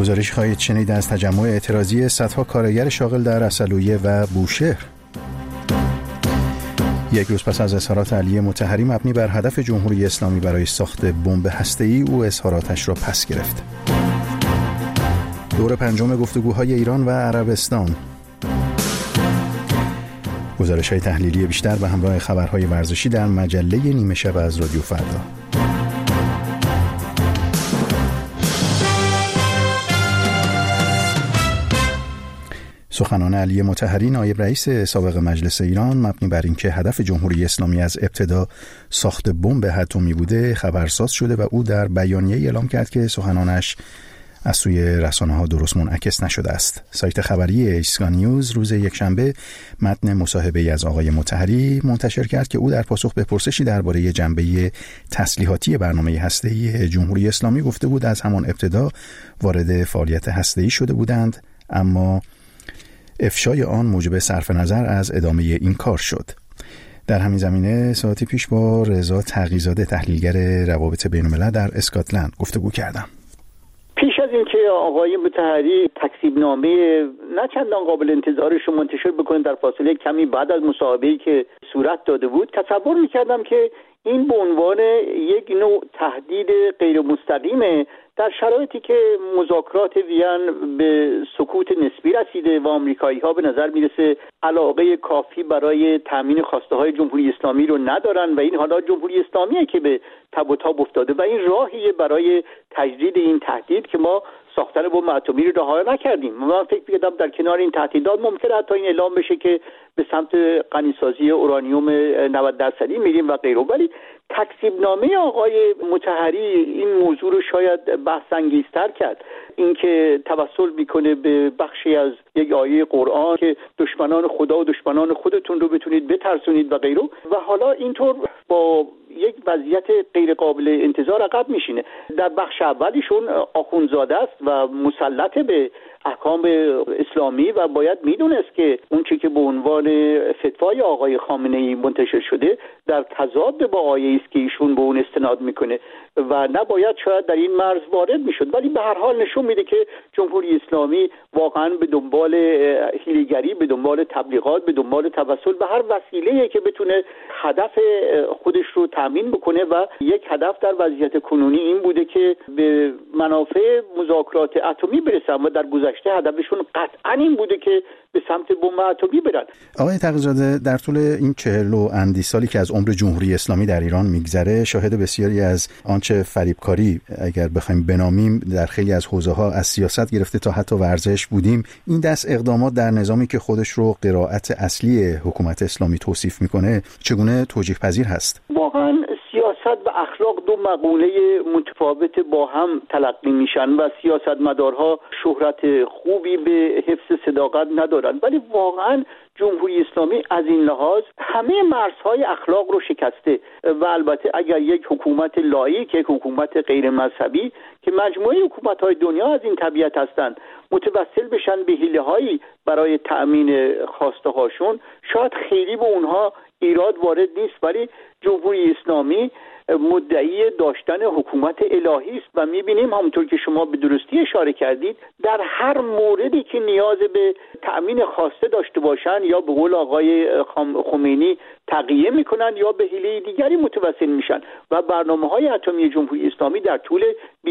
گزارش خواهید شنید از تجمع اعتراضی صدها کارگر شاغل در عسلویه و بوشهر. یک روز پس از اظهارات علی مطهری مبنی بر هدف جمهوری اسلامی برای ساخت بمب هسته‌ای، او اظهاراتش را پس گرفت. دور پنجم گفتگوهای ایران و عربستان. گزارش‌های تحلیلی بیشتر به همراه خبرهای ورزشی در مجله نیمه شب از رادیو فردا. سخنان علی مطهری نایب رئیس سابق مجلس ایران مبنی بر اینکه هدف جمهوری اسلامی از ابتدا ساخت بمب اتمی بوده خبرساز شده و او در بیانیه اعلام کرد که سخنانش از سوی رسانه‌ها درست منعکس نشده است. سایت خبری ایسکا نیوز روز یکشنبه متن مصاحبه‌ای از آقای مطهری منتشر کرد که او در پاسخ به پرسشی درباره جنبه تسلیحاتی برنامه هسته‌ای جمهوری اسلامی گفته بود از همان ابتدا وارد فعالیت هسته‌ای شده بودند، اما افشای آن موجب صرف نظر از ادامه این کار شد. در همین زمینه ساعتی پیش با رضا تقی‌زاده تحلیلگر روابط بین‌الملل در اسکاتلند گفتگو کردم. پیش از اینکه آقای مطهری تکذیبنامه نه چندان قابل انتظارش رو منتشر بکنه در فاصله کمی بعد از مصاحبه‌ای که صورت داده بود، تصور می‌کردم که این به عنوان یک نوع تهدید غیر مستقیمه در شرایطی که مذاکرات وین به سکوت نسبی رسیده و آمریکایی‌ها به نظر میرسه علاقه کافی برای تامین خواسته های جمهوری اسلامی رو ندارن و این حالا جمهوری اسلامیه که به تب و تاب افتاده و این راهیه برای تجدید این تهدید که ما ساختن بمب اتمی رو رها نکردیم. من فکر می‌کردم در کنار این تهدیدات ممکنه حتی این اعلام بشه که به سمت غنیسازی اورانیوم 90% میریم و غیره، ولی تکذیبنامه آقای مطهری این موضوع رو شاید بحث انگیزتر کرد. اینکه توسل میکنه به بخشی از یک آیه قرآن که دشمنان خدا و دشمنان خودتون رو بتونید بترسونید و غیره، و حالا اینطور با یک وضعیت غیر قابل انتظار عقب میشینه. در بخش اولیشون آخوندزاده است و مسلط به احکام اسلامی و باید میدونست که اون چیزی که به عنوان فتوای آقای خامنه‌ای منتشر شده در تضاد با آیه‌ای است که ایشون به اون استناد میکنه و نباید شاید در این مرز وارد میشد، ولی به هر حال نشون میده که جمهوری اسلامی واقعا به دنبال حیله‌گری، به دنبال تبلیغات، به دنبال توسل به هر وسیله‌ای که بتونه هدف خودش رو تامین بکنه و یک هدف در وضعیت کنونی این بوده که به منافع مذاکرات اتمی برسن و در گذشته هدفشون قطعا این بوده که به سمت بمب اتمی برن. آقای تقی‌زاده، در طول این 40 و اندی سالی که از عمر جمهوری اسلامی در ایران میگذره شاهد بسیاری از آنچه فریبکاری اگر بخوایم بنامیم در خیلی از حوزه‌ها از سیاست گرفته تا حتی ورزش بودیم. این دست اقدامات در نظامی که خودش رو قرائت اصلی حکومت اسلامی توصیف میکنه چگونه توجیه پذیر هست؟ واقعا سیاست و اخلاق دو مقوله متفاوت با هم تلقی میشن و سیاستمدارها شهرت خوبی به حفظ صداقت ندارن، ولی واقعا جمهوری اسلامی از این لحاظ همه مرزهای اخلاق رو شکسته و البته اگر یک حکومت لایق، یک حکومت غیر مذهبی که مجموعه حکومت‌های دنیا از این طبیعت هستند متوسل بشن به حیله‌هایی برای تأمین خواسته هاشون، شاید خیلی به اونها ایراد وارد نیست، ولی جمهوری اسلامی مدعی داشتن حکومت الهی است و می‌بینیم همونطور که شما به درستی اشاره کردید در هر موردی که نیاز به تأمین خواسته داشته باشن یا به قول آقای خمینی تقیه میکنن یا به حیله دیگری متوسل میشن و برنامه‌های اتمی جمهوری اسلامی در طول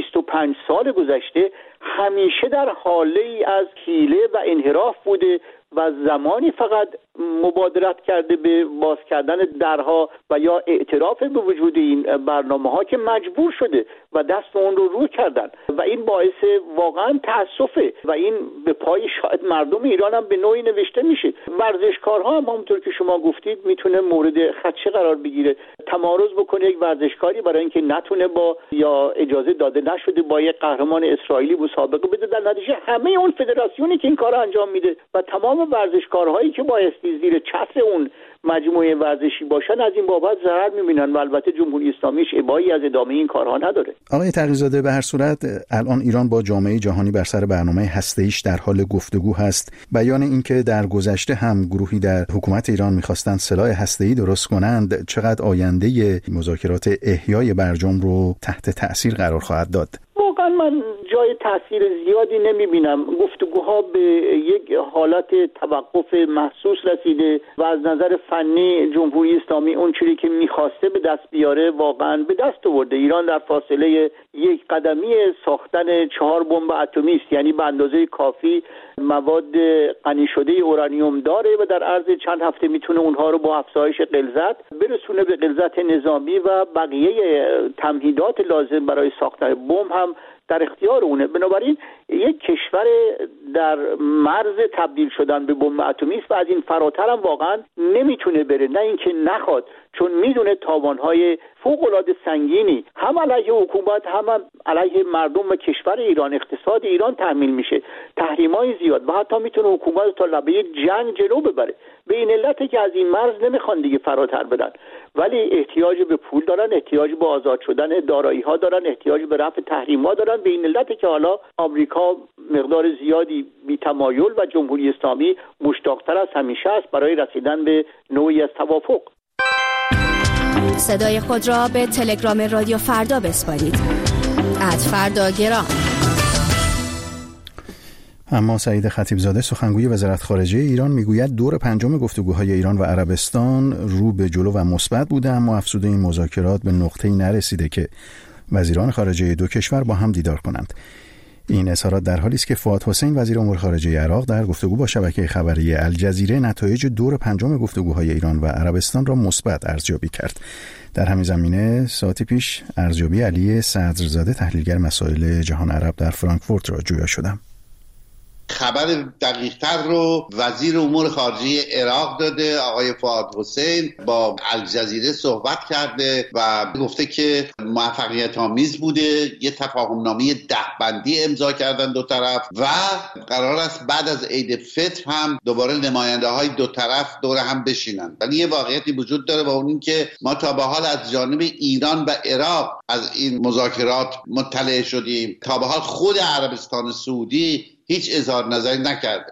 25 سال گذشته همیشه در حاله‌ای از حیله و انحراف بوده و زمانی فقط مبادرت کرده به باز کردن درها و یا اعتراف به وجود این برنامه‌ها که مجبور شده و دست اون رو کردن و این باعث واقعا تأسفه و این به پای شاید مردم ایران هم به نوعی نوشته میشه. ورزشکارها هم همونطور که شما گفتید میتونه مورد خدشه قرار بگیره. تمارض بکنه یک ورزشکاری برای اینکه نتونه با یا اجازه داده نشده با یک قهرمان اسرائیلی مسابقه بده، در نتیجه همه اون فدراسیونی که این کارو انجام میده و تمام ورزشکارهایی که بایستی زیر چتر اون مجموعه ورزشی باشن از این بابت ضرر می‌بینن و البته جمهوری اسلامی ابایی از ادامه این کارها نداره. آقای تقی‌زاده، به هر صورت الان ایران با جامعه جهانی بر سر برنامه هسته‌ایش در حال گفتگو هست. بیان اینکه در گذشته هم گروهی در حکومت ایران می‌خواستند سلاح هسته‌ای درست کنند چقدر آینده مذاکرات احیای برجام رو تحت تأثیر قرار خواهد داد؟ واقعا من جای تاثیر زیادی نمیبینم. گفتگوها به یک حالت توقف محسوس رسیده و از نظر فنی جمهوری اسلامی اون چیزی که میخواسته به دست بیاره واقعا به دست آورده. ایران در فاصله یک قدمی ساختن 4 بمب اتمی است، یعنی به اندازه کافی مواد غنی شده اورانیوم داره و در عرض چند هفته میتونه اونها رو با افزایش غلظت برسونه به غلظت نظامی و بقیه تمهیدات لازم برای ساختن بمب هم در اختیار اونه. بنابراین یک کشور در مرز تبدیل شدن به بمب اتمی است و از این فراتر هم واقعا نمیتونه بره، نه اینکه نخواد، چون میدونه تاوانهای فوق‌العاده سنگینی هم علیه حکومت هم علیه مردم و کشور ایران، اقتصاد ایران تحمیل میشه، تحریم‌های زیاد و حتی میتونه حکومت تا لبه جنگ جلو ببره. به این علته که از این مرز نمیخوان دیگه فراتر برن، ولی احتیاج به پول دارن، احتیاج به آزاد شدن دارایی‌ها دارن، احتیاج به رفع تحریم‌ها دارن. به این علته که حالا آمریکا مقدار زیادی بی‌تمایل و جمهوری اسلامی مشتاق‌تر از همیشه است برای رسیدن به نوعی از توافق. صدای خود را به تلگرام رادیو فردا بسپارید. @فرداگرام. اما سعید خطیبزاده سخنگوی وزارت خارجه ایران میگوید دور 5 گفتگوهای ایران و عربستان رو به جلو و مثبت بوده، اما افزوده این مذاکرات به نقطه‌ای نرسیده که وزیران خارجه دو کشور با هم دیدار کنند. این اظهارات در حالی است که فؤاد حسین وزیر امور خارجه عراق در گفتگو با شبکه خبری الجزیره نتایج دور 5 گفتگوهای ایران و عربستان را مثبت ارزیابی کرد. در همین زمینه ساعتی پیش ارزیابی علی صدرزاده تحلیلگر مسائل جهان عرب در فرانکفورت را جویا شدم. خبر دقیق‌تر رو وزیر امور خارجه عراق داده، آقای فؤاد حسین با الجزیره صحبت کرده و گفته که موفقیت آمیز بوده، یه تفاهم‌نامه 10 بندی امضا کردن دو طرف و قرار است بعد از عید فطر هم دوباره نماینده‌های دو طرف دور هم بشینن. ولی یه واقعیتی وجود داره و اون این که ما تا به حال از جانب ایران و عراق از این مذاکرات مطلع شدیم، تا به حال خود عربستان سعودی هیچ اظهار نظری نکرده.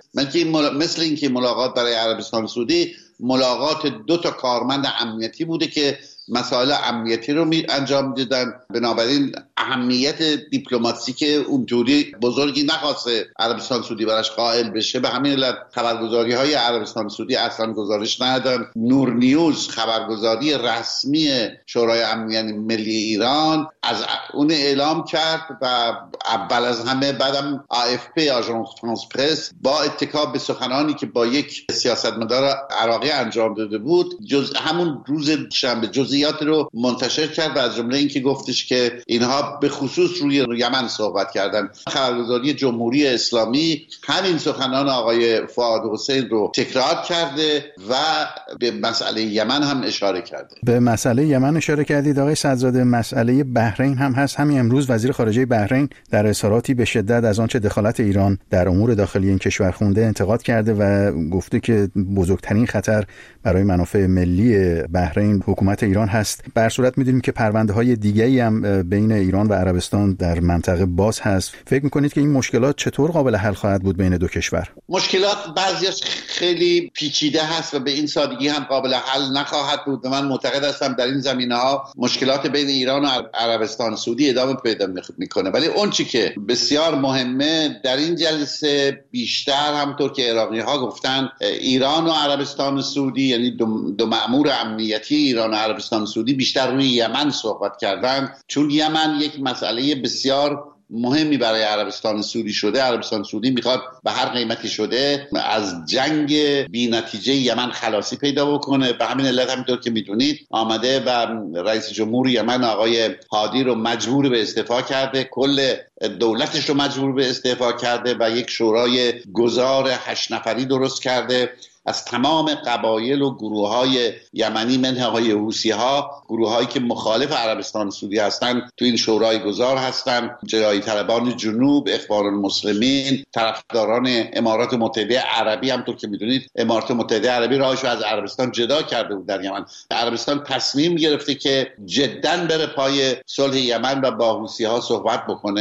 مثل اینکه ملاقات برای عربستان سعودی ملاقات 2 کارمند امنیتی بوده که مسائل امنیتی رو انجام میدادن، بنابراین اهمیت دیپلماتیک اونجوری بزرگی نخواسته عربستان سعودی براش قائل بشه. به همین علت خبرگزاری های عربستان سعودی اصلا گزارش ندادن. نور نیوز خبرگزاری رسمی شورای امنیت ملی ایران از اون اعلام کرد و اول از همه بعدم AFP آژانس فرانس پرس با اتکا به سخنانی که با یک سیاستمدار عراقی انجام داده بود همون روز شنبه جزئیات رو منتشر کرد و از جمله این که گفتش که اینها به خصوص روی یمن صحبت کردن. خبرگزاری جمهوری اسلامی همین سخنان آقای فؤاد حسین رو تکرار کرده و به مسئله یمن هم اشاره کرده. به مسئله یمن اشاره کردید آقای صدرزاده. مسئله بحرین هم هست. همین امروز وزیر خارجه بحرین در اظهاراتی به شدت از آنچه دخالت ایران در امور داخلی این کشور خونده انتقاد کرده و گفته که بزرگترین خطر برای منافع ملی بحرین حکومت ایران هست. به هر صورت می‌دونیم که پرونده‌های دیگه‌ای هم بین ایران و عربستان در منطقه باز هست. فکر می‌کنید که این مشکلات چطور قابل حل خواهد بود بین دو کشور؟ مشکلات بعضیش خیلی پیچیده هست و به این سادگی هم قابل حل نخواهد بود. من معتقد هستم در این زمینه‌ها مشکلات بین ایران و عربستان سعودی ادامه پیدا می‌کنه، ولی اون چی که بسیار مهمه در این جلسه بیشتر همونطور که عراقی‌ها گفتن ایران و عربستان سعودی، یعنی دو مأمور امنیتی ایران و عربستان سعودی بیشتر روی یمن صحبت کردن، چون یمن یک مسئله بسیار مهمی برای عربستان سعودی شده. عربستان سعودی میخواد به هر قیمتی شده از جنگ بی نتیجه یمن خلاصی پیدا بکنه. به همین علت همینطور که میدونید آمده و رئیس جمهور یمن آقای هادی رو مجبور به استعفا کرده، کل دولتش رو مجبور به استعفا کرده و یک شورای گذار 8 نفری درست کرده از تمام قبایل و گروه‌های یمنی منها های حوثی‌ها، گروه‌هایی که مخالف عربستان سعودی هستند تو این شورای گذار هستند. جدایی طلبان جنوب، اخوان المسلمین، طرفداران امارات متحده عربی. همونطور که میدونید امارات متحده عربی راهش از عربستان جدا کرده بود در یمن. عربستان تصمیم گرفته که جداً بره پای صلح یمن و با حوثی‌ها صحبت بکنه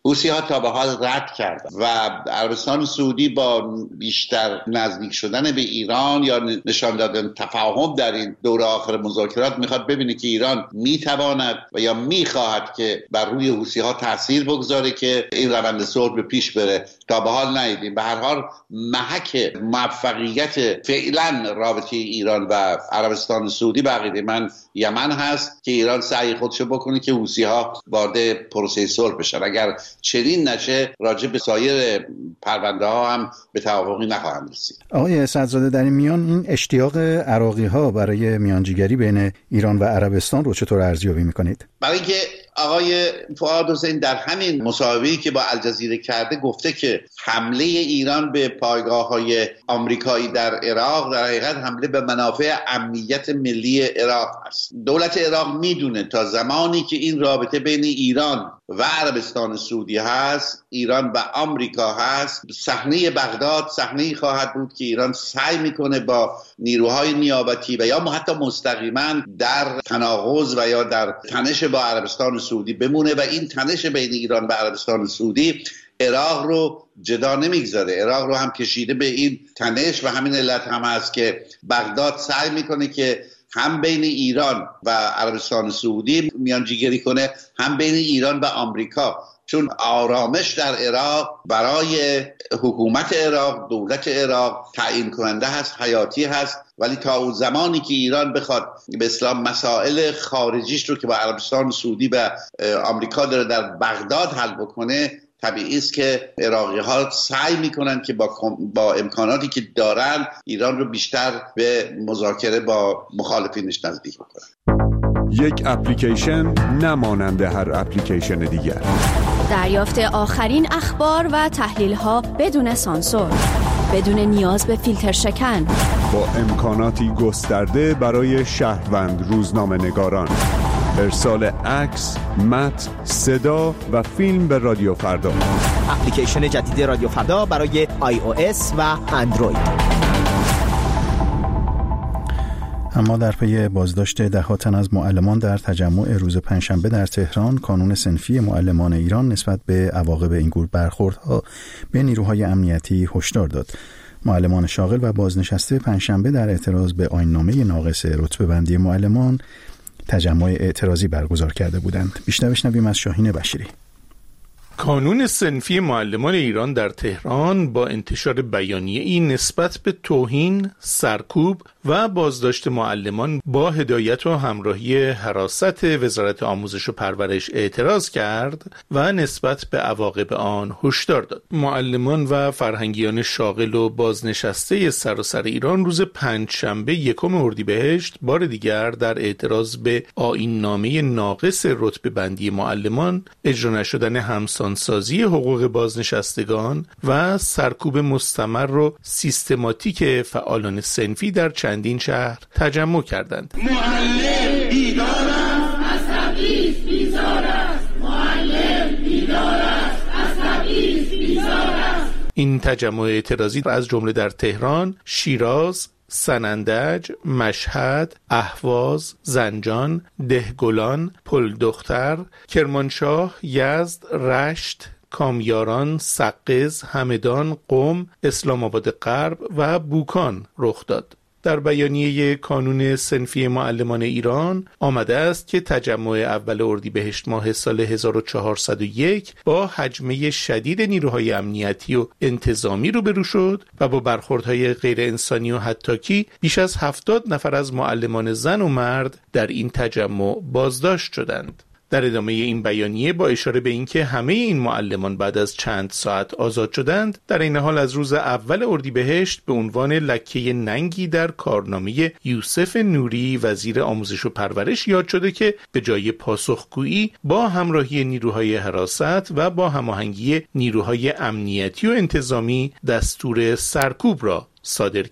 حوثی‌ها تا به حال رد کردن و عربستان سعودی با بیشتر نزدیک شدن به ایران یا نشان دادن تفاهم در این دوره آخر مذاکرات میخواد ببینه که ایران میتواند و یا میخواهد که بر روی حوثی‌ها تاثیر بگذاره که این روند صلح به پیش بره. تا به حال ندیدیم. به هر حال محک موفقیت فعلا رابطه ایران و عربستان سعودی به عقیده من یمن هست که ایران سعی خودشو بکنه که حوثی‌ها وارد پروسه صلح بشن. اگر چنین نشه راجع به سایر پرونده ها هم به توافقی نخواهند رسید. آقای صدرزاده، در این میان این اشتیاق عراقی ها برای میانجیگری بین ایران و عربستان رو چطور ارزیابی میکنید؟ برای اینکه آقای فؤاد حسین در همین مصاحبه‌ای که با الجزیره کرده گفته که حمله ایران به پایگاه‌های آمریکایی در عراق در حقیقت حمله به منافع امنیت ملی عراق است. دولت عراق میدونه تا زمانی که این رابطه بین ایران و عربستان سعودی هست، ایران و آمریکا هست، صحنه بغداد صحنه‌ای خواهد بود که ایران سعی میکنه با نیروهای نیابتی و یا حتی مستقیما در تناقض و یا در تنش با عربستان سعودی بمونه و این تنش بین ایران و عربستان سعودی عراق رو جدا نمیگذاره. عراق رو هم کشیده به این تنش و همین علت هم هست که بغداد سعی میکنه که هم بین ایران و عربستان سعودی میانجیگری کنه، هم بین ایران و آمریکا، چون آرامش در عراق برای حکومت عراق، دولت عراق تعیین کننده هست، حیاتی هست. ولی تا اون زمانی که ایران بخواد به اصطلاح مسائل خارجیش رو که با عربستان سعودی و آمریکا داره در بغداد حل بکنه، طبیعی است که عراقی ها سعی میکنن که با امکاناتی که دارن ایران رو بیشتر به مذاکره با مخالفینش نزدیک بکنن. یک اپلیکیشن نمانند هر اپلیکیشن دیگر. دریافت آخرین اخبار و تحلیل ها بدون سانسور، بدون نیاز به فیلتر شکن، با امکاناتی گسترده برای شهروند روزنامه‌نگاران. ارسال عکس، متن، صدا و فیلم به رادیو فردا. اپلیکیشن جدید رادیو فردا برای iOS و اندروید. اما در پی بازداشت ده‌ها تن از معلمان در تجمع روز پنجشنبه در تهران، کانون صنفی معلمان ایران نسبت به عواقب این گونه برخوردها به نیروهای امنیتی هشدار داد. معلمان شاغل و بازنشسته پنجشنبه در اعتراض به آیین‌نامه ناقص رتبه‌بندی معلمان تجمع اعتراضی برگزار کرده بودند. بیشتر بشنویم از شاهین بشیری. کانون صنفی معلمان ایران در تهران با انتشار بیانیه‌ای نسبت به توهین، سرکوب و بازداشت معلمان با هدایت و همراهی حراست وزارت آموزش و پرورش اعتراض کرد و نسبت به عواقب آن هشدار داد. معلمان و فرهنگیان شاغل و بازنشسته سراسر ایران روز پنجشنبه 1 اردیبهشت بار دیگر در اعتراض به آیین‌نامه ناقص رتبه‌بندی معلمان، اجرا نشدن همسانسازی حقوق بازنشستگان و سرکوب مستمر و سیستماتیک فعالان صنفی در چندین شهر تجمع کردند. معلم بیدار است، از تبعیض بیزار است. معلم بیدار است، از تبعیض بیزار است. این تجمع اعتراضی از جمله در تهران، شیراز، سنندج، مشهد، اهواز، زنجان، دهگلان، پلدختر، کرمانشاه، یزد، رشت، کامیاران، سقز، همدان، قم، اسلام آباد غرب و بوکان رخ داد. در بیانیه کانون صنفی معلمان ایران آمده است که تجمع اول اردیبهشت ماه سال 1401 با هجمه شدید نیروهای امنیتی و انتظامی روبرو شد و با برخوردهای غیر انسانی و هتاکی بیش از 70 نفر از معلمان زن و مرد در این تجمع بازداشت شدند. در ادامه این بیانیه با اشاره به اینکه همه این معلمان بعد از چند ساعت آزاد شدند، در این حال از روز اول اردیبهشت به عنوان لکه ننگی در کارنامه یوسف نوری وزیر آموزش و پرورش یاد شده که به جای پاسخگویی با همراهی نیروهای حراست و با هماهنگی نیروهای امنیتی و انتظامی دستور سرکوب را صادر کرد.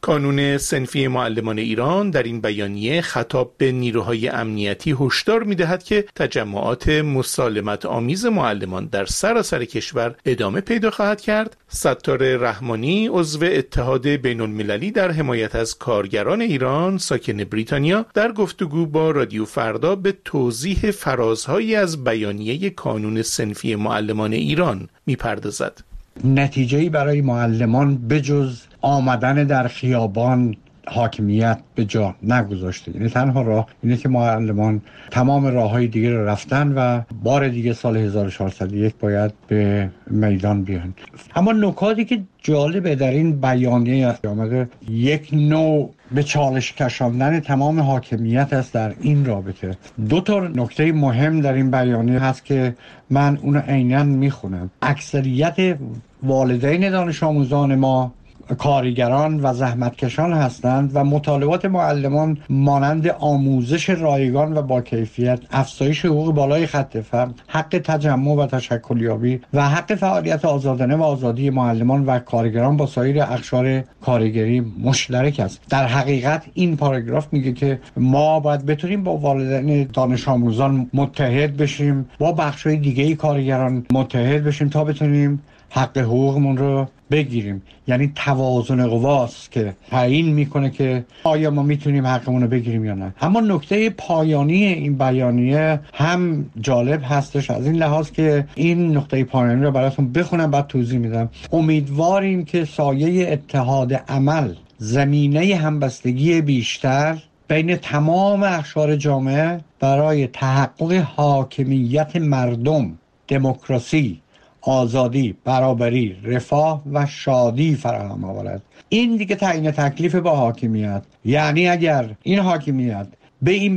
کانون صنفی معلمان ایران در این بیانیه خطاب به نیروهای امنیتی هشدار می‌دهد که تجمعات مسالمت آمیز معلمان در سراسر کشور ادامه پیدا خواهد کرد. ستار رحمانی، عضو اتحاد بین‌المللی در حمایت از کارگران ایران ساکن بریتانیا، در گفتگو با رادیو فردا به توضیح فرازهایی از بیانیه کانون صنفی معلمان ایران می‌پردازد. نتیجه‌ای برای معلمان بجز آمدن در خیابان حاکمیت به جا نگذاشته. یعنی تنها راه اینه که معلمان تمام راه‌های دیگه رو رفتن و بار دیگه سال 1401 باید به میدان بیان. اما نکاتی که جالبه در این بیانیه آمده، یک نوع به چالش کشاندن تمام حاکمیت است در این رابطه. دو تا نکته مهم در این بیانیه هست که من اون عیناً میخونم. اکثریت والدین دانش آموزان ما کارگران و زحمتکشان هستند و مطالبات معلمان مانند آموزش رایگان و با کیفیت، افزایش حقوق بالای خط فقر، حق تجمع و تشکلیابی و حق فعالیت آزادانه و آزادی معلمان و کارگران با سایر اقشار کارگری مشترک است. در حقیقت این پاراگراف میگه که ما باید بتونیم با والدین دانش آموزان متحد بشیم، با بخش‌های دیگه کارگران متحد بشیم تا بتونیم حق حقوقمون رو بگیریم. یعنی توازن قواست که تعیین میکنه که آیا ما میتونیم حقمون رو بگیریم یا نه. اما نکته پایانی این بیانیه هم جالب هستش از این لحاظ که این نقطه پایانی رو براتون بخونم بعد توضیح میدم. امیدواریم که سایه اتحاد عمل، زمینه همبستگی بیشتر بین تمام اقشار جامعه برای تحقق حاکمیت مردم، دموکراسی، آزادی، برابری، رفاه و شادی فراهم آورد. این دیگه تعیین تکلیف با حاکمیت. یعنی اگر این حاکمیت به این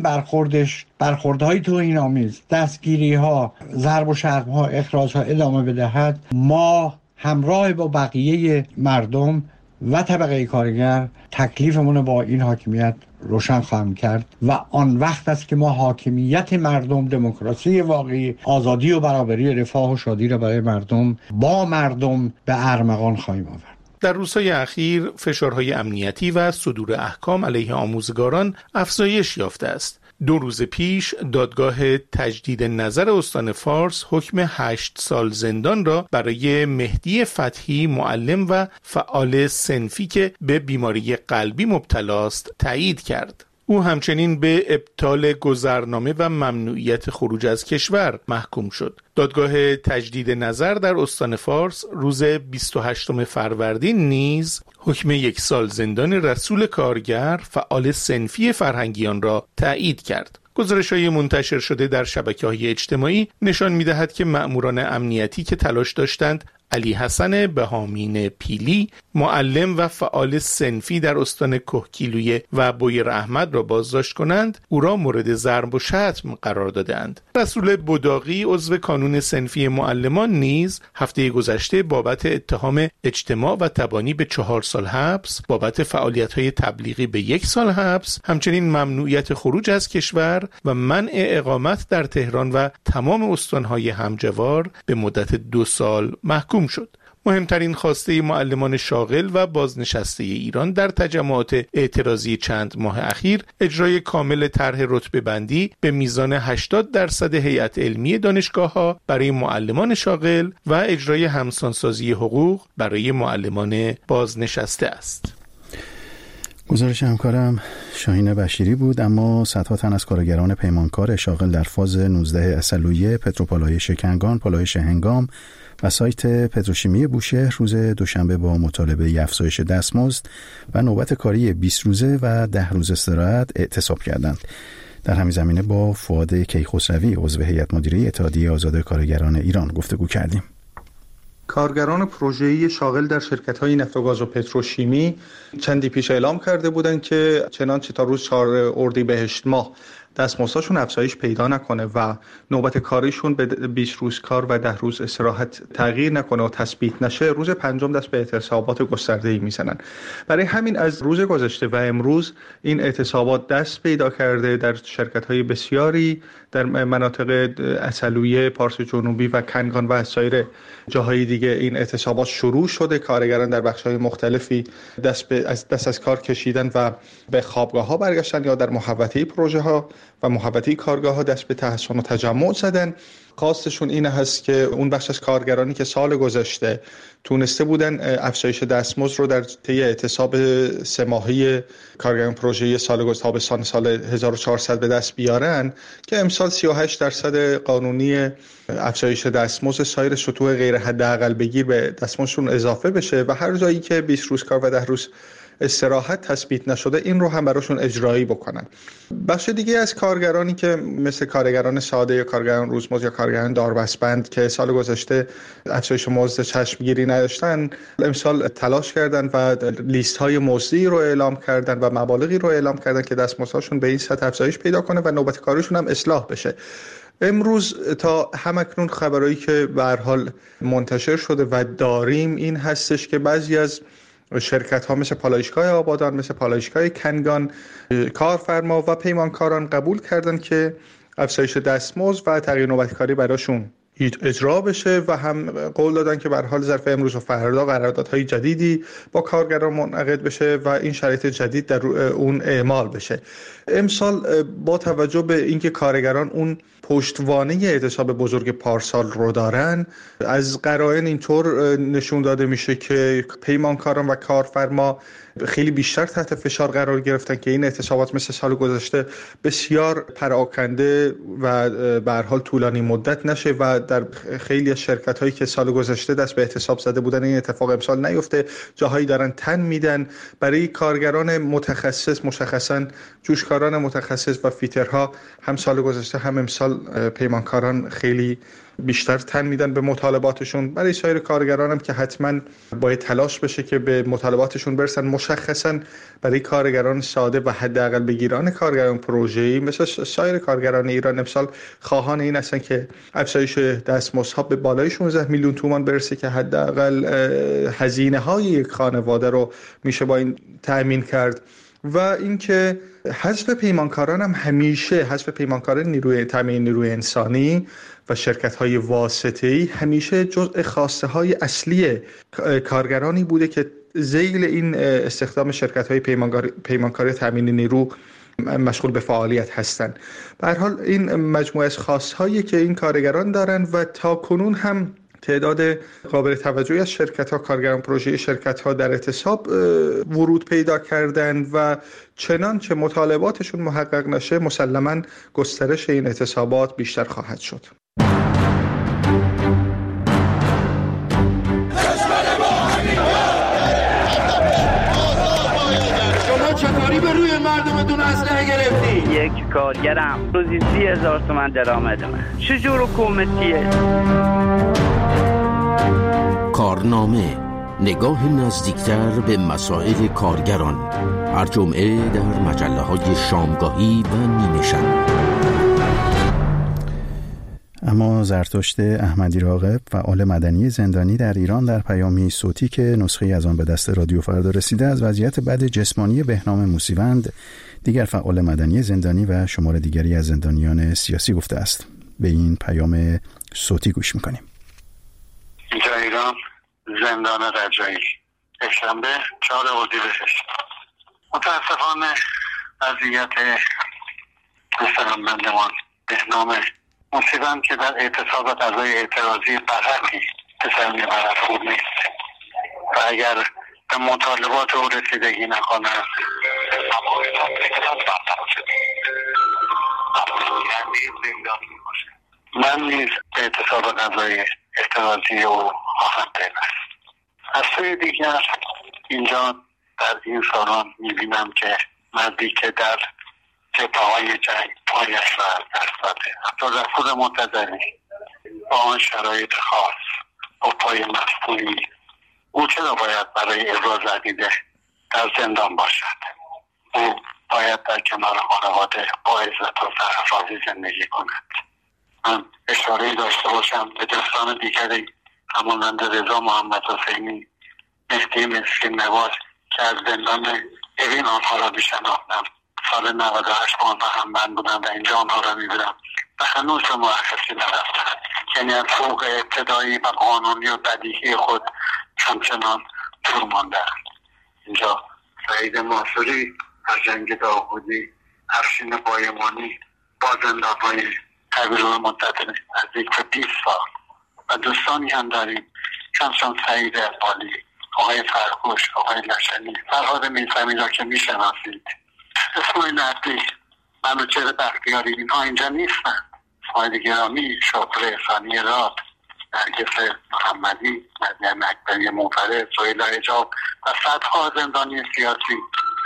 برخوردهای توهین‌آمیز، دستگیری‌ها، ضرب و شتم‌ها، اخراج‌ها ادامه بدهد، ما همراه با بقیه مردم و طبقه کارگر تکلیفمون با این حاکمیت روشن خواهم کرد و آن وقت است که ما حاکمیت مردم، دموکراسی واقعی، آزادی و برابری، رفاه و شادی را برای مردم با مردم به ارمغان خواهیم آورد. در روزهای اخیر فشارهای امنیتی و صدور احکام علیه آموزگاران افزایش یافته است. 2 روز پیش دادگاه تجدید نظر استان فارس حکم 8 سال زندان را برای مهدی فتحی، معلم و فعال صنفی که به بیماری قلبی مبتلا است تایید کرد. او همچنین به ابطال گذرنامه و ممنوعیت خروج از کشور محکوم شد. دادگاه تجدید نظر در استان فارس روز 28 فروردین نیز حکم 1 سال زندان رسول کارگر، فعال صنفی فرهنگیان را تایید کرد. گزارش‌های منتشر شده در شبکه‌های اجتماعی نشان می‌دهد که مأموران امنیتی که تلاش داشتند علی حسن بهامین پیلی، معلم و فعال صنفی در استان کهگیلویه و بویر احمد را بازداشت کنند، او را مورد ضرب و شتم قرار دادند. رسول بداقی، عضو کانون صنفی معلمان، نیز هفته گذشته بابت اتهام اجتماع و تبانی به 4 سال حبس، بابت فعالیت‌های تبلیغی به 1 سال حبس، همچنین ممنوعیت خروج از کشور و منع اقامت در تهران و تمام استان‌های همجوار به مدت 2 سال محکوم شد. مهمترین خواسته معلمان شاغل و بازنشسته ایران در تجمعات اعتراضی چند ماه اخیر اجرای کامل طرح رتبه بندی به میزان 80% هیئت علمی دانشگاه‌ها برای معلمان شاغل و اجرای همسانسازی حقوق برای معلمان بازنشسته است. گزارش همکارم شاهین بشیری بود. اما صدها تن از کارگران پیمانکار شاغل در فاز 19 اصلویه، پتروپالای شکنگان، پالایش هنگام و سایت پتروشیمی بوشهر روز دوشنبه با مطالبه افزایش دستمزد و نوبت کاری 20 روزه و 10 روز استراحت اعتصاب کردند. در همین زمینه با فؤاد کیخسروی، عضو هیئت مدیره اتحادیه آزاد کارگران ایران گفتگو کردیم. کارگران پروژه‌ای شاغل در شرکت‌های نفت و گاز و پتروشیمی چندی پیش اعلام کرده بودند که چنانچه تا روز 4 اردیبهشت ماه دستمزدشون افزایش پیدا نکنه و نوبت کاریشون به 20 روز کار و 10 روز استراحت تغییر نکنه و تثبیت نشه، روز پنجم دست به اعتصابات گسترده‌ای میزنن. برای همین از روز گذشته و امروز این اعتصابات دست پیدا کرده. در شرکت‌های بسیاری در مناطق اصلویه، پارس جنوبی و کنگان و سایر جاهای دیگه این اعتصابات شروع شده. کارگران در بخش‌های مختلفی دست از کار کشیدن و به خوابگاه‌ها برگشتن یا در محوطه پروژه‌ها و محوطه کارگاه‌ها دست به تحسن و تجمع زدن. خواستشون این هست که اون بخش از کارگرانی که سال گذشته تونسته بودن افزایش دستمزد رو در طی اعتصاب 3 ماهه کارگران پروژه سال گذشته تابستان سال 1400 به دست بیارن، که امسال 38% قانونی افزایش دستمزد سایر سطوح غیر حداقل بگیر به دستمزدشون اضافه بشه و هر جایی که 20 روز کار و 10 روز استراحت تثبیت نشده این رو هم براشون اجرایی بکنن. بخش دیگه از کارگرانی که مثل کارگران ساده یا کارگران روزمزد یا کارگران داربستبند که سال گذشته افزایش مزد چشمگیری نداشتن، امسال تلاش کردن و لیست های مزدی رو اعلام کردن و مبالغی رو اعلام کردن که دستمزدشون به این سطح افزایش پیدا کنه و نوبت کاریشون هم اصلاح بشه. امروز تا همکنون خبرایی که به هر حال منتشر شده و داریم این هستش که بعضی از شرکت ها مثل پالایشگاه آبادان، مثل پالایشگاه کنگان، کارفرما و پیمانکاران قبول کردن که افزایش دستمزد و تغییر نوبت کاری براشون اجرا بشه و هم قول دادن که به هر حال ظرف امروز و فردا قراردادهای جدیدی با کارگران منعقد بشه و این شرایط جدید در اون اعمال بشه. امسال با توجه به اینکه کارگران اون پشتوانه اعتصاب بزرگ پارسال رو دارن، از قرائن اینطور نشون داده میشه که پیمانکاران و کارفرما خیلی بیشتر تحت فشار قرار گرفتن که این اعتصابات مثل سال گذشته بسیار پراکنده و به هر حال طولانی مدت نشه و در خیلی از شرکت هایی که سال گذشته دست به اعتصاب زده بودن این اتفاق امسال نیفته. جاهایی دارن تن میدن. برای کارگران متخصص، مشخصا جوشکاران متخصص و فیترها، هم سال گذشته هم امسال پیمانکاران خیلی بیشتر تن میدن به مطالباتشون. برای سایر کارگران هم که حتما باید تلاش بشه که به مطالباتشون برسن. مشخصا برای کارگران ساده و حداقل بگیران کارگران پروژه‌ای مثل سایر کارگران ایران امسال خواهان این هستن که افزایش دستمزدها به بالای 16 میلیون تومان برسه که حداقل هزینه های یک خانواده رو میشه با این تأمین کرد. و اینکه حذف پیمانکاران هم همیشه، حذف پیمانکاران تامین نیروی انسانی و شرکت‌های واسطه‌ای همیشه جزء خواسته های اصلی کارگرانی بوده که ذیل این استخدام شرکت‌های پیمانکاری تامین نیرو مشغول به فعالیت هستند. به هر حال این مجموعه از خواست‌هایی که این کارگران دارن و تا کنون هم تعداد قابل توجهی از شرکت‌ها، کارگران پروژه شرکت‌ها در اعتصاب ورود پیدا کردند و چنانچه مطالباتشون محقق نشه مسلماً گسترش این اعتصابات بیشتر خواهد شد. چطوری به روی مردمتون اسلحه گرفتی؟ یک کارگرم روزی 30,000 تومان درآمدمه. چجور حکومتیه؟ کارنامه، نگاه نزدیکتر به مسائل کارگران، هر جمعه در مجله‌های شامگاهی و نیمه شب. اما زرتشت احمدی راغب، فعال مدنی زندانی در ایران، در پیامی صوتی که نسخه‌ای از آن به دست رادیو فردا رسیده از وضعیت بد جسمانی بهنام موسیوند، دیگر فعال مدنی زندانی و شمار دیگری از زندانیان سیاسی گفته است. به این پیام صوتی گوش می‌کنیم. اینجا ایران، زندان رجایی، یکشنبه 4 اردیبهشت. متاسفانه وضعیت مستقیم‌بندمان بهنام موسیوند که در اعتصاب غذای اعتراضی برحقی پسر میبرد خوب نیست و اگر به مطالبات او رسیدگی نکنند من نیز به اعتصاب غذای اعتراضی او خواهم پیوست. از سوی دیگر اینجا در این سالن میبینم که مردی که در جبهه‌های جنگ پایش را از دست داده، عبدالرسول منتظری با آن شرایط خاص با پای مفتوحی، او چرا باید برای ابراز عقیده در زندان باشد؟ او باید در کنار خانواده با عزت و سرافرازی زندگی کند. من اشاره داشته باشم به دوستان دیگری همانند رضا محمد حسینی، مهدی مسکین نواز که از زندان اوین آنها را میشناختم. سال 98 با آنها همبند بودم و اینجا آنها را میبینم و هنوز به مرخصی نرفتند. یعنی از فوق ابتدایی و قانونی و بدیهی خود همچنان دور مانده‌اند. اینجا سعید ماسوری از جنگ داوودی، افشین بایمانی با زندان‌های طویل و مدت نزدیک به 20 سال و دوستانی هم داریم همچون سعید اقبالی، آقای فرخوش، آقای لشنی، فرهاد میرزمی را که میشناسید، اسماعیل عبدی، منوچهر بختیاری، اینها اینجا نیستن. اسماعیل گرامی، شکر احسانی راد، نرگس محمدی، مدینه اکبری منفرد، سهیل حجاب و صدها زندانی سیاسی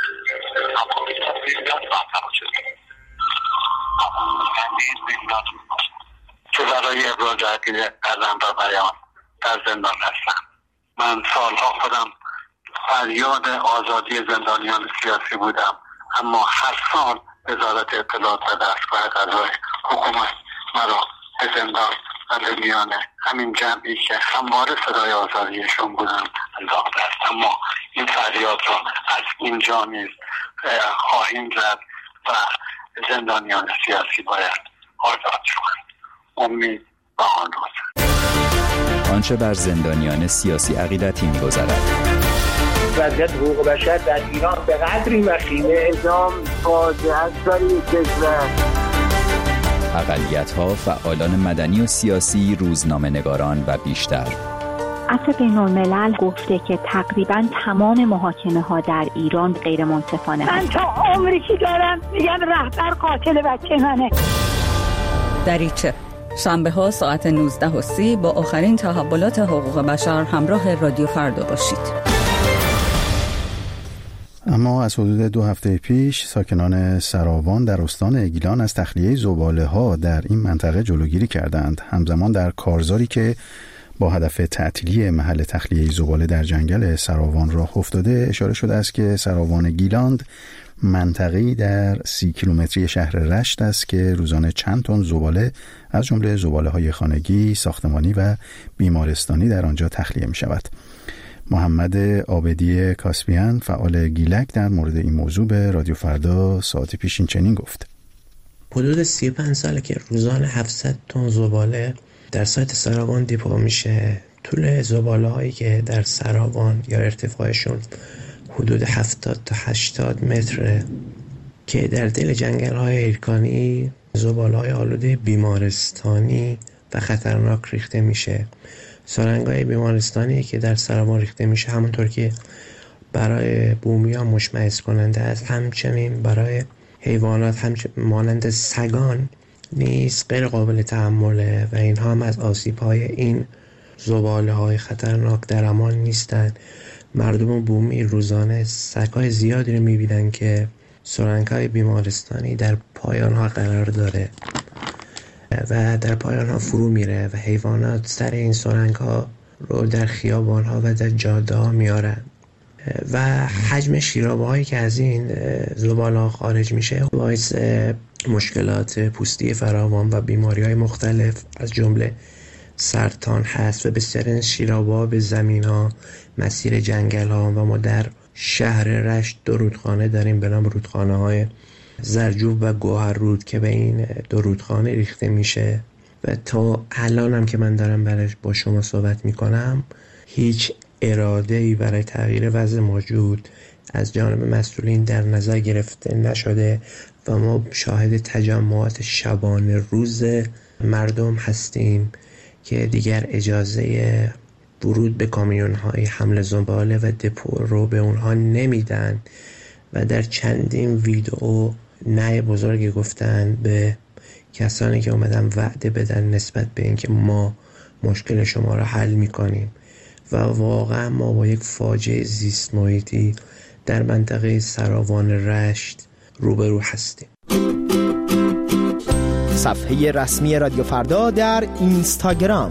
که برای ابراز عقیده قدم و بیان در زندان هستم. من سالها خودم فریاد آزادی زندانیان سیاسی بودم، اما هر سال وزارت اطلاعات و دستگاه قضایی حکومت مرا به زندان و میان همین جمعی که همواره صدای آزادیشون بودم انداخته است. اما این فریاد را از اینجا نیز خواهیم زد و زندانیان سیاسی باید آزاد شوند. امید و آن روز. آنچه بر زندانیان سیاسی عقیدتی می‌گذرد. وضعیت حقوق بشر در ایران به قدری وخیمه، اعدام فاجعه است برای کشور. اقلیت‌ها، فعالان مدنی و سیاسی، روزنامه‌نگاران و بیشتر. عفو بین‌الملل گفته که تقریباً تمام محاکمه‌ها در ایران غیر منصفانه. من تا عمری که دارم میگم رهبر قاتل بچه منه. دریچه شنبه‌ها ساعت 19:30 با آخرین تحولات حقوق بشر همراه رادیو فردا باشید. اما از حدود 2 هفته پیش ساکنان سراوان در استان اگیلان از تخلیه زباله‌ها در این منطقه جلوگیری کردند. همزمان در کارزاری که با هدف تعطیلی محل تخلیه زباله در جنگل سراوان راه افتاده، اشاره شده است که سراوان گیلاند منطقه‌ای در 30 کیلومتری شهر رشت است که روزانه چند تن زباله از جمله زباله‌های خانگی، ساختمانی و بیمارستانی در آنجا تخلیه می‌شود. محمد عابدی کاسپیان فعال گیلک در مورد این موضوع به رادیو فردا ساعت پیش این چنین گفت: حدود 35 ساله که روزانه 700 تن زباله در سایت سراوان دیپو میشه. طول زباله هایی که در سراوان یا ارتفاعشون حدود 70 تا 80 متره که در دل جنگل های ایرکانی زباله های آلوده بیمارستانی و خطرناک ریخته میشه. سرنگ‌های بیمارستانی که در سراوان ریخته میشه همونطور که برای بومیان مشمئز کننده است، همچنین برای حیوانات مانند سگان نیز غیر قابل تحمله و اینها هم از آسیب‌های این زباله‌های خطرناک در امان نیستند. مردم بومی روزانه سگ‌های زیادی رو می‌بینن که سرنگ‌های بیمارستانی در پایان‌ها قرار داره و در پایان‌ها فرو میره و حیوانات سر این سرنگ‌ها رو در خیابان‌ها و در جاده‌ها میارن و حجم شیرابه‌هایی که از این زباله‌ها خارج میشه باعث مشکلات پوستی فراوان و بیماری‌های مختلف از جمله سرطان هست و بسیاری از شیرابه‌ها به زمین‌ها، مسیر جنگل‌ها و ما در شهر رشت 2 رودخانه داریم به نام رودخانه‌های زرجوب و گوهررود که به این 2 رودخانه ریخته میشه و تا الان هم که من دارم برای با شما صحبت میکنم هیچ اراده‌ای برای تغییر وضع موجود از جانب مسئولین در نظر گرفته نشده و ما شاهد تجمعات شبانه روز مردم هستیم که دیگر اجازه ورود به کامیون‌های حمل زباله و دپو رو به اونها نمیدن و در چندین ویدئو نه بزرگی گفتن به کسانی که اومدن وعده بدن نسبت به اینکه ما مشکل شما را حل میکنیم و واقعا ما با یک فاجعه زیست محیطی در منطقه سراوان رشت روبرو هستیم. صفحه رسمی رادیو فردا در اینستاگرام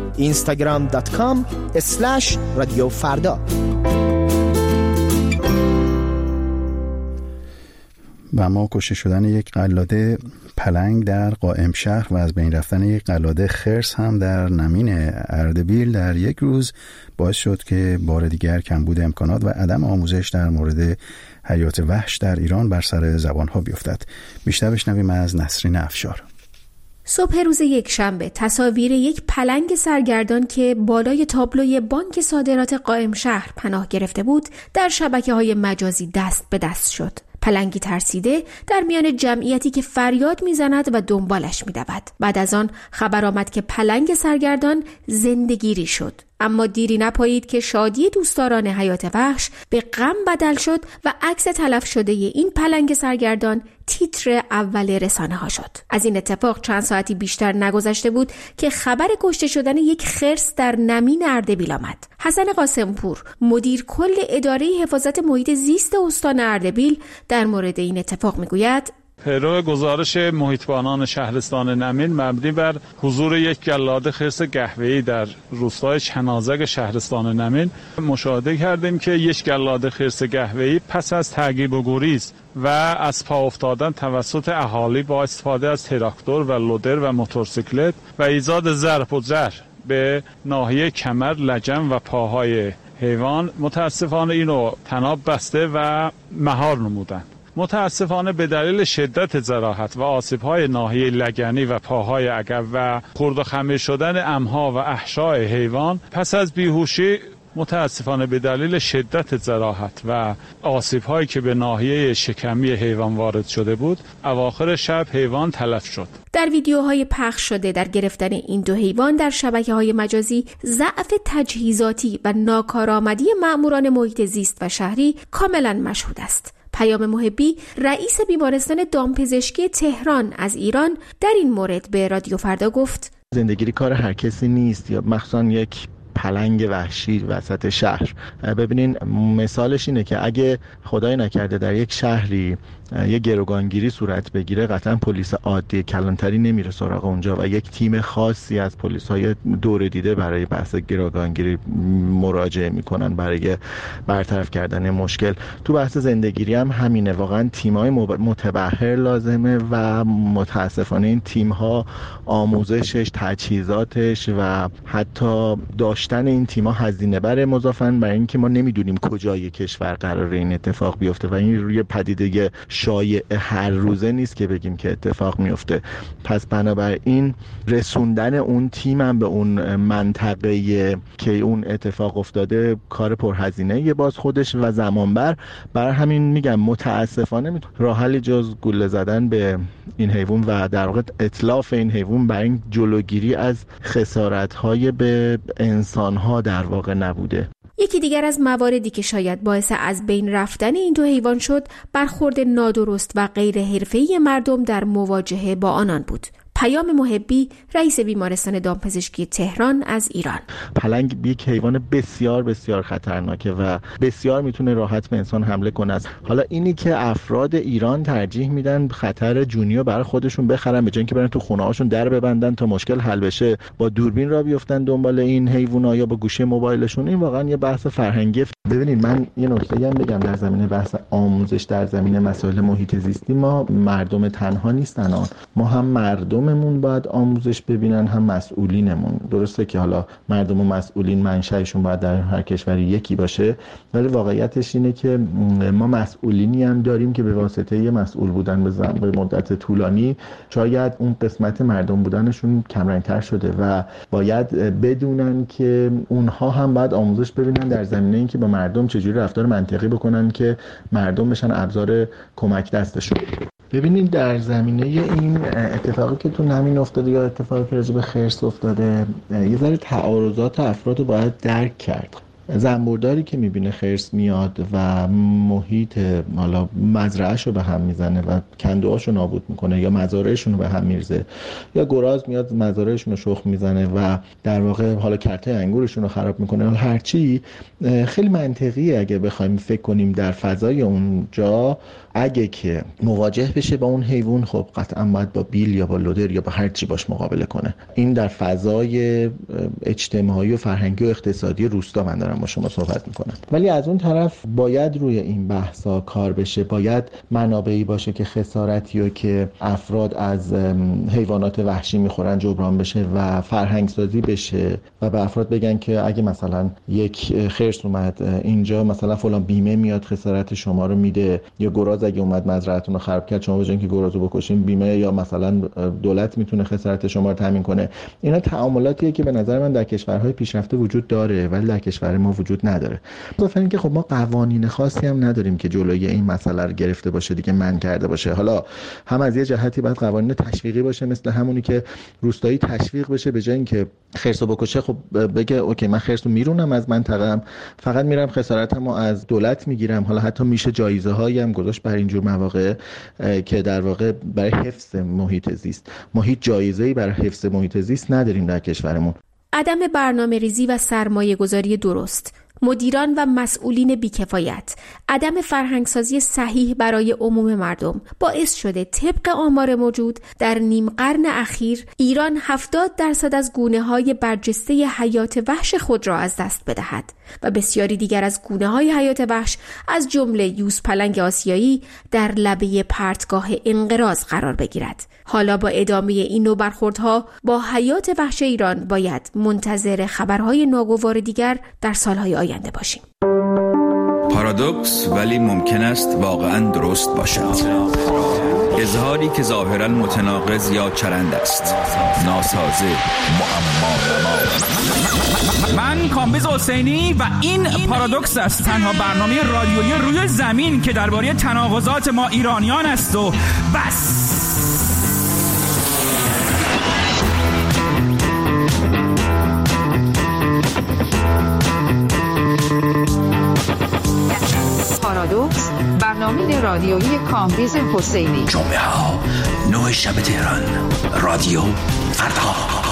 instagram.com/رادیو فردا. و اما کشته شدن یک قلاده پلنگ در قائم شهر و از بین رفتن یک قلاده خرس هم در نمین اردبیل در یک روز باعث شد که بار دیگر کمبود امکانات و عدم آموزش در مورد حیات وحش در ایران بر سر زبانها بیفتد. بیشتر بشنویم از نسرین افشار. صبح روز یکشنبه تصاویر یک پلنگ سرگردان که بالای تابلوی بانک صادرات قائم شهر پناه گرفته بود در شبکه‌های مجازی دست به دست شد. پلنگی ترسیده در میان جمعیتی که فریاد میزند و دنبالش میدود. بعد از آن خبر آمد که پلنگ سرگردان زندگیری شد. اما دیری نپایید که شادی دوستداران حیات وحش به غم بدل شد و عکس تلف شده این پلنگ سرگردان تیتر اول رسانه ها شد. از این اتفاق چند ساعتی بیشتر نگذشته بود که خبر کشته شدن یک خرس در نمین اردبیل آمد. حسن قاسمپور، مدیر کل اداره حفاظت محیط زیست استان اردبیل، در مورد این اتفاق میگوید: پیرو گزارش محیطبانان شهرستان نمین مبنی بر حضور یک جلاد خرس قهوه‌ای در روستای چنازک شهرستان نمین مشاهده کردیم که یک جلاد خرس قهوه‌ای پس از تعقیب و گریز و از پا افتادن توسط اهالی با استفاده از تراکتور و لودر و موتورسیکلت و ایجاد ضرب و ضرر به ناحیه کمر، لجن و پاهای حیوان متاسفانه اینو طناب بسته و مهار نمودند. متاسفانه به دلیل شدت جراحت و آسیب‌های ناحیه لگنی و پاهای عقب و خرد و خمیر شدن امها و احشاء حیوان پس از بیهوشی، متاسفانه به دلیل شدت جراحت و آسیب‌هایی که به ناحیه شکمی حیوان وارد شده بود، اواخر شب حیوان تلف شد. در ویدیوهای پخش شده در گرفتن این دو حیوان در شبکه‌های مجازی، ضعف تجهیزاتی و ناکارآمدی مأموران محیط زیست و شهری کاملا مشهود است. پیام محبی، رئیس بیمارستان دامپزشکی تهران از ایران، در این مورد به رادیو فردا گفت: زندگیری کار هر کسی نیست، یا مخصوصا یک پلنگ وحشی وسط شهر. ببینین مثالش اینه که اگه خدای نکرده در یک شهری یک گروگانگیری صورت بگیره، قطعا پلیس عادی کلانتری نمیره سراغ اونجا و یک تیم خاصی از پلیس‌های دور دیده برای بحث گروگانگیری مراجعه میکنن برای برطرف کردن مشکل. تو بحث زندگیری هم همینه، واقعا تیم‌های متبحر لازمه و متاسفانه این تیم‌ها آموزشش، تجهیزاتش و حتی داشتن این تیم‌ها هزینه بره، مضافاً بر اینکه ما نمیدونیم کجای کشور قراره این اتفاق بیفته و این روی پدیده شایع هر روزه نیست که بگیم که اتفاق میفته. پس بنابراین رسوندن اون تیم هم به اون منطقه که اون اتفاق افتاده کار پرهزینه باز خودش و زمانبر. برای همین میگم متاسفانه راه حلی جز گوله زدن به این حیوان و در واقع اتلاف این حیوان برای این جلوگیری از خسارت‌های به انسان‌ها در واقع نبوده. یکی دیگر از مواردی که شاید باعث از بین رفتن این دو حیوان شد، برخورد نادرست و غیر حرفه‌ای مردم در مواجهه با آنان بود. پیام محبی، رئیس بیمارستان دامپزشکی تهران از ایران: پلنگ یک حیوان بسیار بسیار خطرناکه و بسیار میتونه راحت به انسان حمله کنه. حالا اینی که افراد ایران ترجیح میدن خطر جونی رو برای خودشون بخرن به جای اینکه برن تو خونه‌هاشون در ببندن تا مشکل حل بشه، با دوربین را بیفتن دنبال این حیونا یا با گوشه موبایلشون، این واقعا یه بحث فرهنگی. ببینید من یه نکته‌ای هم بگم در زمینه بحث آموزش در زمینه مسائل محیط زیستی، ما مردم تنها نیستن، ما هم مردممون باید آموزش ببینن، هم مسئولینمون. درسته که حالا مردم و مسئولین منشأشون باید در هر کشوری یکی باشه، ولی واقعیتش اینه که ما مسئولینی هم داریم که به واسطه یه مسئول بودن به مدت طولانی شاید اون قسمت مردم بودنشون کمرنگ‌تر شده و باید بدونن که اونها هم باید آموزش ببینن در زمینه اینکه با مردم چجوری رفتار منطقی بکنن که مردم بشن ابزار کمک دستشون. ببینید در زمینه این اتفاقی که تو نمین افتاده یا اتفاقی که راجع به خرس افتاده، یه ذره تعارضات افراد رو باید درک کرد. زنبورداری که میبینه خرس میاد و محیط حالا مزرعه‌شو به هم میزنه و کندوهاشو نابود میکنه یا مزارعشون رو به هم میرزه، یا گراز میاد مزارعشون رو شخم میزنه و در واقع حالا کرته انگورشون رو خراب میکنه، هرچی خیلی منطقیه اگه بخوایم فکر کنیم در فضای اونجا اگه که مواجه بشه با اون حیوان، خب قطعا باید با بیل یا با لودر یا با هر چی باش مقابله کنه. این در فضای اجتماعی و فرهنگی و اقتصادی روستا من دارم دارم با شما صحبت میکنم. ولی از اون طرف باید روی این بحثا کار بشه، باید منابعی باشه که خسارتی رو که افراد از حیوانات وحشی میخورن جبران بشه و فرهنگ سازی بشه و به افراد بگن که اگه مثلا یک خرس اومد اینجا مثلا فلان بیمه میاد خسارت شما رو میده، یا گراز اگه اومد مزرعتون رو خراب کرد شما بجن که گرازو بکشین بیمه، یا مثلا دولت میتونه خسارت شما رو تامین کنه. اینا تعاملاتیه که به نظر من در کشورهای پیشرفته وجود داره ولی در کشور ما وجود نداره. اضافه اینکه خب ما قوانین خاصی هم نداریم که جلوی این مسئله رو گرفته باشه دیگه، منع کرده باشه. حالا هم از یه جهتی باید قوانین تشویقی باشه، مثل همونی که روستایی تشویق بشه به جای اینکه خرسو بکشه خب بگه اوکی من خرسو میرونم از منطقه‌ام، فقط میرم خسارتمو از دولت میگیرم. حالا حتی میشه جایزه هایی هم گذاشت برای اینجور مواقع که در واقع برای حفظ محیط زیست. ما هیچ جایزه‌ای برای حفظ محیط زیست نداریم در کشورمون. عدم برنامه‌ریزی و سرمایه‌گذاری درست، مدیران و مسئولین بیکفایت، عدم فرهنگسازی صحیح برای عموم مردم باعث شده طبق آمار موجود در نیم قرن اخیر ایران 70% از گونه‌های برجسته حیات وحش خود را از دست بدهد و بسیاری دیگر از گونه‌های حیات وحش از جمله یوزپلنگ آسیایی در لبه پرتگاه انقراض قرار بگیرد. حالا با ادامه این نوع برخوردها با حیات وحش ایران باید منتظر خبرهای ناگوار دیگر در سالهای آینده باشیم. پارادوکس ولی ممکن است واقعاً درست باشد. اظهاری که ظاهراً متناقض یا چرند است، ناسازه، معما. من کامبیز حسینی و این پارادوکس است، تنها برنامه رادیویی روی زمین که درباره تناقضات ما ایرانیان است و بس. پارادوکس، برنامه رادیویی کامبیز حسینی، جمعه ها 9 شب تهران، رادیو فردا.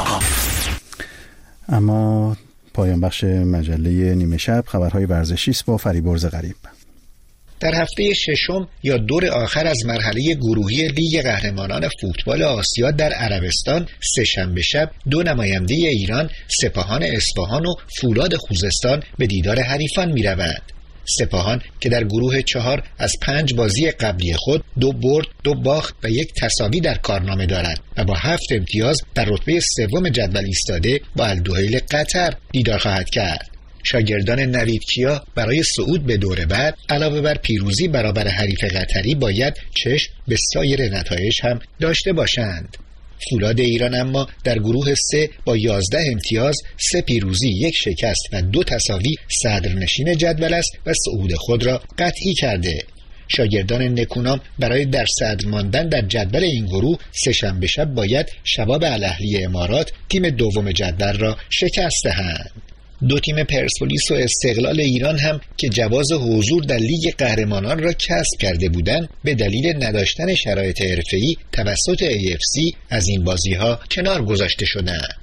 اما پایان بخش مجله نیمه شب خبرهای ورزشی است با فریبرز غریب. در هفته ششم یا دور آخر از مرحله گروهی لیگ قهرمانان فوتبال آسیا در عربستان سه‌شنبه شب دو نماینده ایران، سپاهان اصفهان و فولاد خوزستان به دیدار حریفان می‌روند. سپاهان که در گروه 4 از 5 بازی قبلی خود 2 برد، 2 باخت و 1 تساوی در کارنامه دارد و با 7 امتیاز در رتبه سوم جدول ایستاده با الدوحیل قطر دیدار خواهد کرد. شاگردان نوید کیا برای صعود به دور بعد علاوه بر پیروزی برابر حریف قطری باید چشم به سایر نتایج هم داشته باشند. فولاد ایران اما در گروه 3 با 11 امتیاز، 3 پیروزی، 1 شکست و 2 تساوی صدرنشین جدول است و صعود خود را قطعی کرده. شاگردان نکونام برای در صدر ماندن در جدول این گروه سه‌شنبه شب باید شباب الاهلی امارات تیم دوم جدول را شکست دهند. 2 تیم پرسپولیس و استقلال ایران هم که جواز حضور در لیگ قهرمانان را کسب کرده بودند به دلیل نداشتن شرایط حرفه‌ای توسط AFC از این بازی‌ها کنار گذاشته شدند.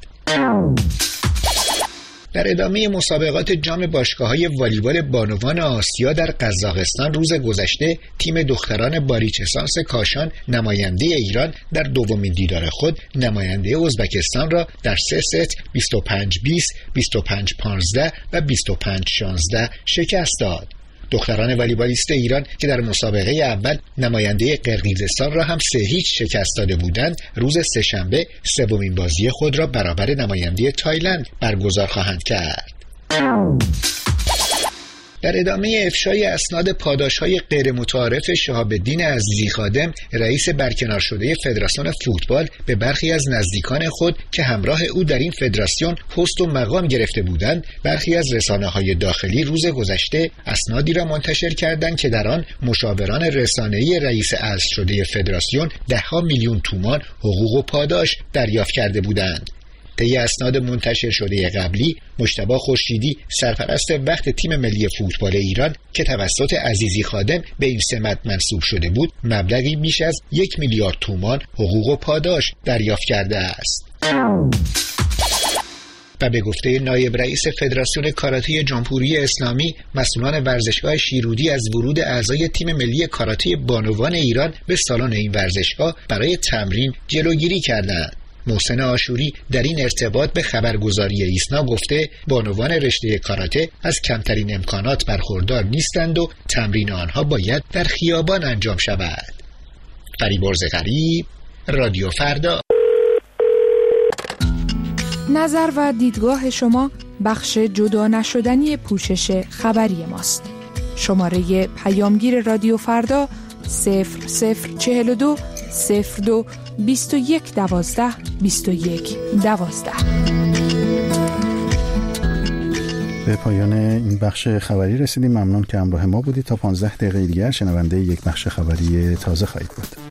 در ادامه مسابقات جام باشگاه‌های والیبال بانوان آسیا در قزاقستان روز گذشته تیم دختران باریچسانس کاشان نماینده ایران در دومین دیدار خود نماینده ازبکستان را در 3 ست 25-20، 25-15 و 25-16 شکست داد. دختران والیبالیست ایران که در مسابقه اول نماینده قرقیزستان را هم 3-0 شکست داده بودند، روز سه‌شنبه سومین بازی خود را برابر نماینده تایلند برگزار خواهند کرد. در ادامه افشای اسناد پاداش‌های غیر متعارف شهاب الدین عزیزی خادم، رئیس برکنار شده فدراسیون فوتبال به برخی از نزدیکان خود که همراه او در این فدراسیون پست و مقام گرفته بودند، برخی از رسانه‌های داخلی روز گذشته اسنادی را منتشر کردند که در آن مشاوران رسانه‌ای رئیس اصل شده فدراسیون 10 میلیون تومان حقوق و پاداش دریافت کرده بودند. طی اسناد منتشر شده قبلی، مجتبی خورشیدی سرپرست وقت تیم ملی فوتبال ایران که توسط عزیزی خادم به این سمت منصوب شده بود، مبلغی بیش از 1 میلیارد تومان حقوق و پاداش دریافت کرده است. و به گفته نایب رئیس فدراسیون کاراته جمهوری اسلامی، مسئولان ورزشگاه شیرودی از ورود اعضای تیم ملی کاراته بانوان ایران به سالن این ورزشگاه برای تمرین جلوگیری کردند. محسن آشوری در این ارتباط به خبرگزاری ایسنا گفته بانوان رشته کاراته از کمترین امکانات برخوردار نیستند و تمرین آنها باید در خیابان انجام شود. فریبرز غریب، رادیو فردا. نظر و دیدگاه شما بخش جدا نشدنی پوشش خبری ماست. شماره پیامگیر رادیو فردا 0042 02 21 12 21 12. به پایان این بخش خبری رسیدیم. ممنون که همراه ما بودید. تا 15 دقیقه دیگر شنونده یک بخش خبری تازه خواهید بود.